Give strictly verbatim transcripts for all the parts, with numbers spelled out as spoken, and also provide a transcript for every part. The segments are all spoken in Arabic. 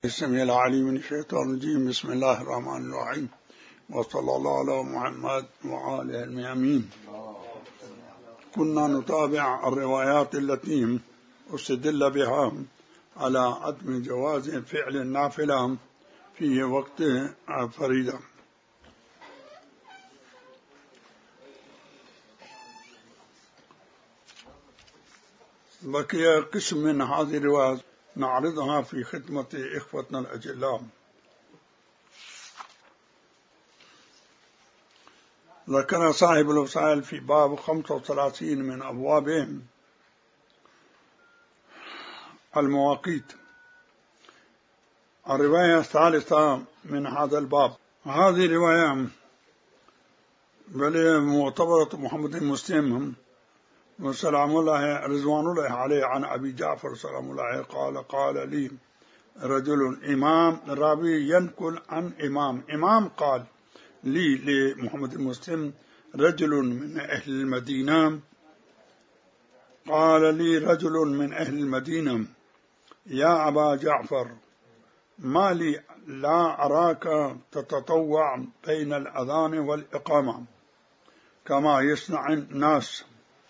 السميع العليم من الشيطان الرجيم. بسم الله الرحمن الرحيم، وصلى الله على محمد وعلى الميامين. كنا نتابع الروايات التي استدل بها على عدم جواز فعل النافلة في وقت فريضة. بقي قسم من هذه الروايات نعرضها في خدمة إخوتنا الأجلاء. ذكر صاحب الوسائل في باب خمسة وثلاثين من أبوابهم المواقيت الرواية الثالثة من هذا الباب. هذه رواية بل معتبرة محمد المسلم وسلام الله رضوان الله عليه عن أبي جعفر سلام الله قال قال لي رجل إمام رابي ينقل عن إمام إمام قال لي لمحمد المسلم رجل من أهل المدينة قال لي رجل من أهل المدينة يا أبا جعفر ما لي لا أراك تتطوع بين الأذان والإقامة كما يصنع الناس.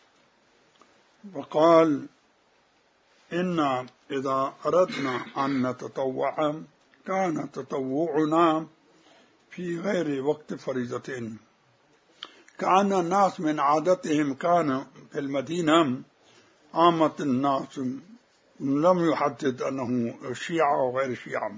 وقال إن إذا أردنا أن نتطوع كان تطوعنا في غير وقت فريضة. كان الناس من عادتهم كان في المدينة عامة الناس لم يحدد أنه شيعة أو غير شيعة،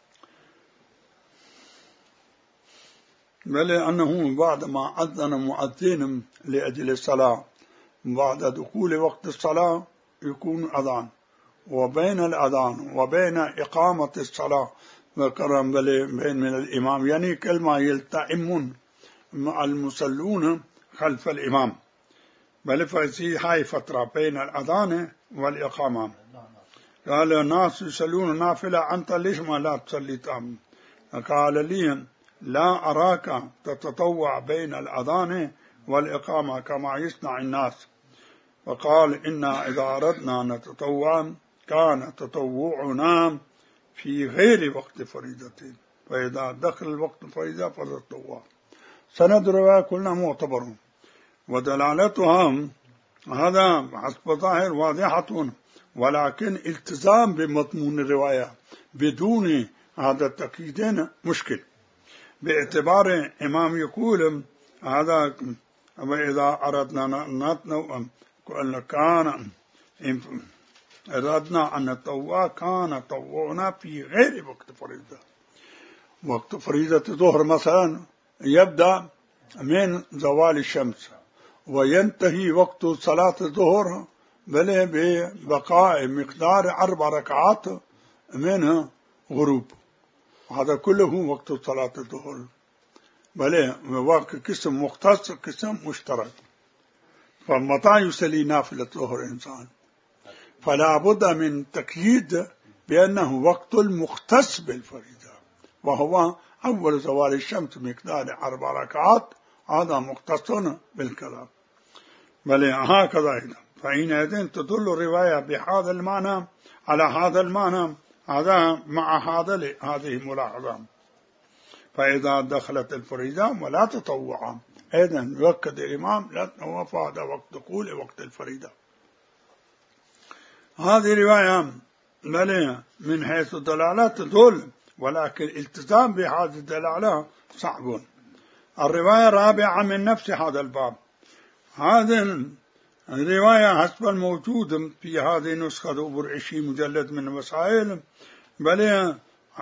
بل أنه بعدما أذن مؤذن لأجل الصلاة بعد دخول وقت الصلاة يكون أذان، وبين الأذان وبين إقامة الصلاة ذكر بين من الإمام يعني كلمة يلتئمون مع المصلون خلف الإمام، بل في هاي فترة بين الأذان والإقامة. قال الناس يصلون نافلة أنت ليش ما لا تصلي تام؟ قال لي لا أراك تتطوع بين الأذان والإقامة كما يصنع الناس. وقال إنا إذا أردنا نتطوع كان تطوعنا في غير وقت فريضة، فإذا دخل الوقت فريضة فتطوع. سند الرواية كلنا معتبر ودلالتها هذا حسب ظاهر واضحة، ولكن التزام بمضمون الرواية بدون هذا التأكيد مشكل، باعتبار إمام يقول هذا وإذا أردنا نتنوع كان أردنا أن نتطوع كان طوعنا في غير وقت فريضة. وقت فريضة الظهر مثلا يبدأ من زوال الشمس وينتهي وقت صلاة الظهر بل ببقاء مقدار أربع ركعات من غروب، هذا كله وقت صلاة الظهر، بل وقت قسم مختص قسم مشترك. فمتى يصلي نافلة الظهر إنسان فلا بد من تقييد بأنه وقت المختص بالفريضة، وهو أول زوال الشمس مقدار أربع ركعات، هذا مختص بالكلام. بل هكذا فحينئذ تدل الرواية بهذا المعنى على هذا المعنى، هذا مع هذا هذه ملاحظة. فإذا دخلت الفريضة ولا تطوع إذن يؤكد الإمام لا تطوع فهذا وقت دخول وقت الفريضة. هذه رواية بل من حيث الدلالات تدل، ولكن التزام بهذه الدلالة صعب. الرواية الرابعة من نفس هذا الباب، هذه الرواية حسب الموجود في هذه النسخة أبو عشي مجلد من وسائل، بل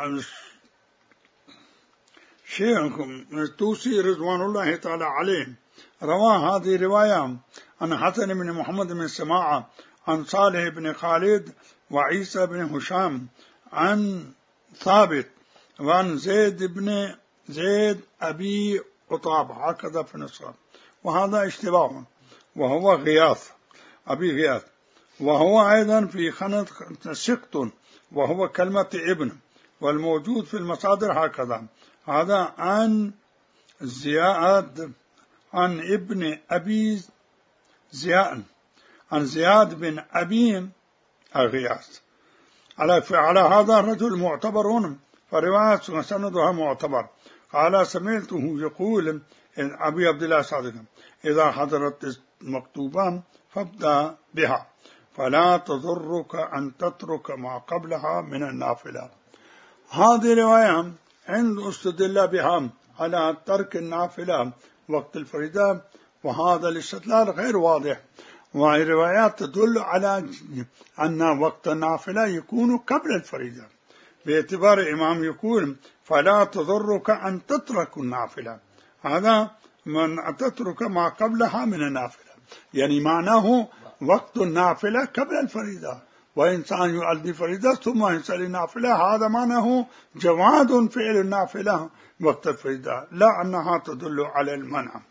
شيخ الطوسي رضوان الله تعالى عليه روى هذه الرواية عن حسن بن محمد بن سماعة عن صالح بن خالد وعيسى بن هشام عن ثابت وعن زيد بن زيد أبي عطاب، هكذا في النسخة، وهذا اشتباه وهو غياث أبي غياث، وهو أيضا في خند سقط وهو كلمة ابن، والموجود في المصادر هكذا. هذا عن زياد عن ابن أبي زياد عن زياد بن أبي غياث على على هذا الرجل معتبر، فرواية سندها معتبر. قال سمعته يقول أبي عبد الله صادق: إذا حضرت المكتوبة فابدأ بها، فلا تضرك أن تترك ما قبلها من النافلة. هذه رواية عند استدل بها على ترك النافلة وقت الفريضة، وهذا الاستدلال غير واضح. وهي روايات تدل على أن وقت النافلة يكون قبل الفريضة، باعتبار إمام يقول: فلا تضرك أن تترك النافلة، هذا من تترك ما قبلها من النافلة، يعني معناه وقت النافلة قبل الفريضة، وإنسان يؤدي فريضة ثم يصلي النافلة، هذا معناه جواز فعل النافلة وقت الفريضة، لا أنها تدل على المنع.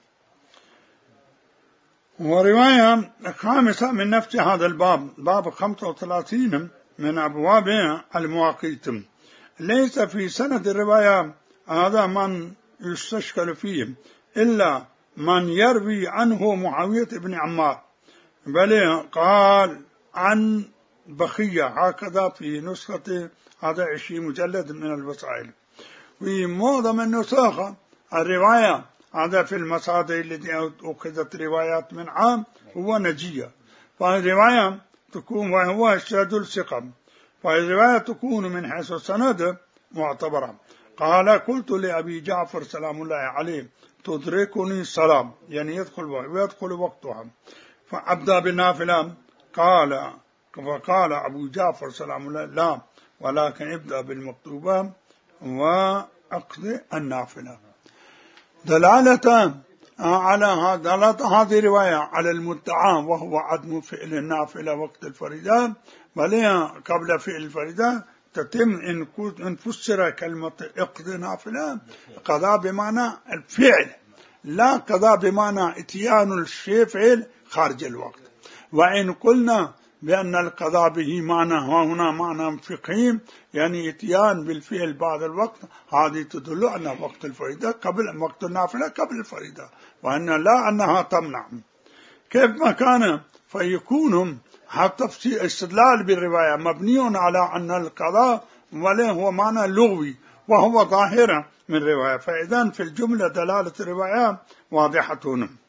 ورواية خامسة من نفس هذا الباب، باب خمسة وثلاثين من أبواب المواقيت، ليس في سند الرواية هذا من يستشكل فيه إلا من يروي عنه معاوية بن عمار، بل قال عن بخية، هكذا في نسخة هذا عشرين مجلد من الوسائل. في معظم النسخ الرواية هذا في المصادر التي أخذت روايات من عام هو نجية، فالرواية تكون وهو الشهد الثقة، فالرواية تكون من حيث السند معتبرة. قال: قلت لأبي جعفر سلام الله عليه: تدركني الصلاة، يعني يدخل ويدخل وقتها، فأبدأ بالنافلة؟ قال فقال أبو جعفر سلام الله: لا، ولكن ابدأ بالمكتوبة وأقضي النافلة. دلالة على هذه الرواية على المدعى وهو عدم فعل النافلة وقت الفريضة، بل قبل فعل الفريضة تتم إن فسر كلمة اقضي نافلة قضاء بمعنى الفعل، لا قضاء بمعنى اتيان الشيء فعل خارج الوقت. وإن قلنا بأن القضاء به معنى هنا معنى فقهي، يعني اتيان بالفعل بعد الوقت، هذه تدل على وقت الفريضة قبل وقت النافلة قبل الفريضة، وأن لا أنها تمنع. كيف ما كان فيكون حتى في استدلال بالرواية مبني على أن القضاء ولا هو معنى لغوي وهو ظاهرة من الرواية، فإذن في الجملة دلالة الرواية واضحة.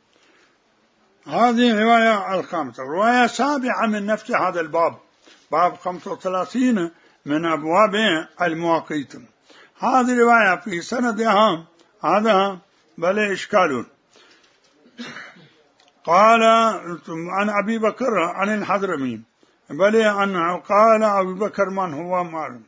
هذه الرواية الخامسة. رواية سابعة من نفس هذا الباب، باب خمسة وثلاثين من أبواب المواقيت. هذه الرواية في سندها هذا بل إشكال. قال عن أبي بكر عن الحضرمي، بل أنه قال أبي بكر من هو مار،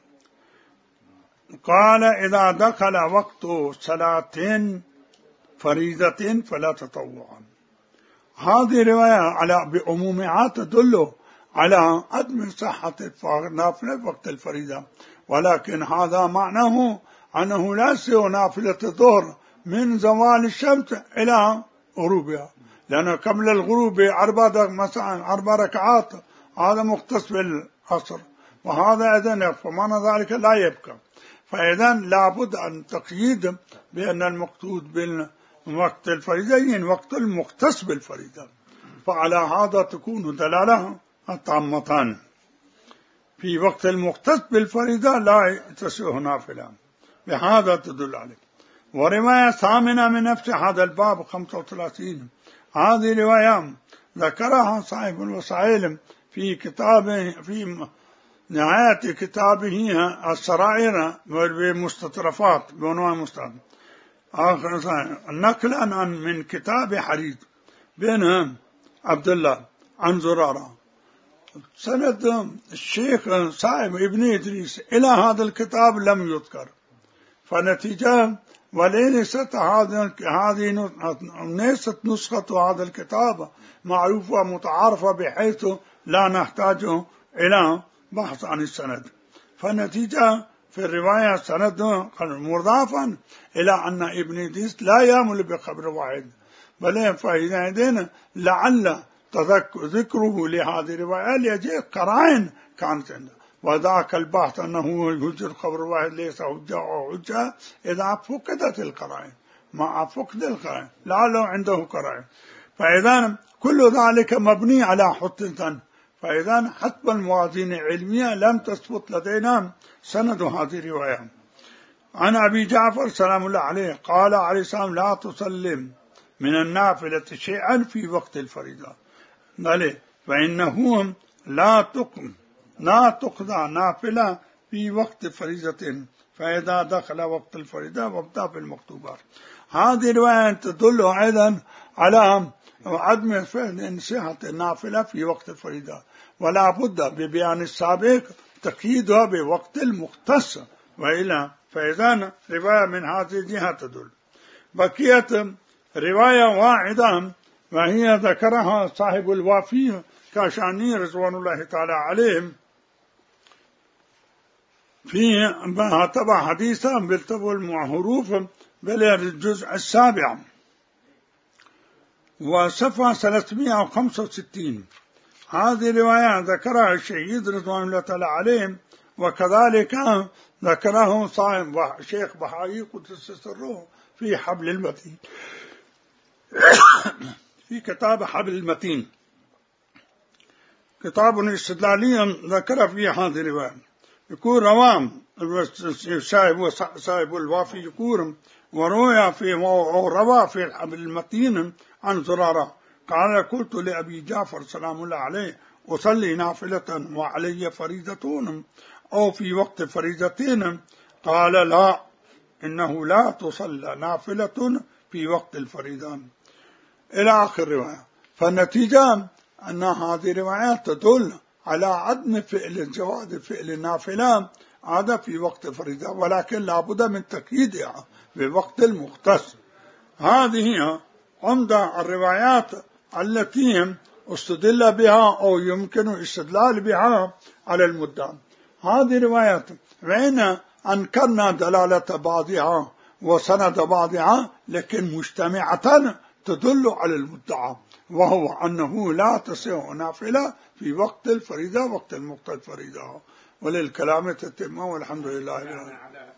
قال: إذا دخل وقت صلاة فريضة فلا تطوعا. هذه رواية على بعمومها تدل على عدم صحة النافلة وقت الفريضة، ولكن هذا معناه أنه لا يصح نافلة الظهر من زوال الشمس إلى غروبها، لأن قبل الغروب أربع مثلا أربع ركعات هذا مختص بالعصر، وهذا إذن فمعنى ذلك لا يبقى. فإذن لابد أن تقييد بأن المقصود بالوقت الفريضة وقت المختص بالفريضة، فعلى هذا تكون دلالة التامتان. في وقت المختص بالفريضة لا تصح نافلة، بهذا تدل عليه. ورواية ثامنة من نفس هذا الباب خمسة وثلاثين، هذه رواية ذكرها صاحب الوسائل في كتابه في نهاية كتابه السرائر والمستطرفات بعنوان مستطرف، آخر نقلا عن من كتاب حريد بن عبد الله عن زرارة، سند الشيخ صاحب ابن إدريس إلى هذا الكتاب لم يذكر، فنتيجة وليست هذه هذه ليست نسخة هذا الكتاب معروفة متعارفة بحيث لا نحتاج إلى بحث عن السند، فالنتيجة في الرواية سند مضافا إلى أن ابن إدريس لا يعمل بخبر واحد، بل فإذا لعل ذكره لهذه الرواية ليجيء قرائن كانت عنده، وذاك البحث أنه يوجد خبر واحد ليس حجة أو حجة إذا فقدت القرائن، مع فقد القرائن لعله عنده قرائن، فإذا كل ذلك مبني على حجة، فإذا حسب الموازين العلمية لم تثبت لدينا سند هذه الرواية. عن أبي جعفر سلام الله عليه قال عليه السلام: لا تسلم من النافلة شيئا في وقت الفريضة، فإنه لا تقم لا تقضى نافلة في وقت فريضة، فإذا دخل وقت الفريضة وابدأ بالمكتوبات. هذه رواية تدل أيضا على عدم صحة النافلة في وقت الفريضة، ولا بد ببيان السابق تقييدها بوقت المختص، وإلا فإذا رواية من هذه الجهة تدل. بقيت رواية واحدة وهي ذكرها صاحب الوافي كاشاني رضوان الله تعالى عليهم في تبع حديثا بالتبع المحروف بالجزء السابع وصفحة ثلاثمائة وخمسة وستين. هذه الرواية ذكرها الشهيد رضوان الله تعالى عليهم، وكذلك ذكره صاحب شيخ بهائي قدس سره في حبل المتين في كتاب حبل المتين، كتاب استدلالي ذكر فيه هذه الرواية. يقول رواه صاحب الوافي يقول: وروى في وروى في حبل المتين عن زرارة قال: قلت لأبي جعفر سلام الله عليه: أصلي نافلة وعلي فريضة أو في وقت فريضتين؟ قال: لا، إنه لا تصلى نافلة في وقت الفريضة، إلى آخر رواية. فالنتيجة أن هذه الروايات تدل على عدم فعل جواز فعل النافلة هذا في وقت فريضة، ولكن لا بد من تقييدها بوقت المختص. هذه عمدة الروايات التي استدل بها أو يمكن استدلال بها على المدعى. هذه الروايات وإن أنكرنا دلالة بعضها وسند بعضها، لكن مجتمعة تدل على المدعى، وهو أنه لا تصح نافلة في وقت الفريضة وقت المقتضى الفريضة. وللكلام تتم، والحمد لله.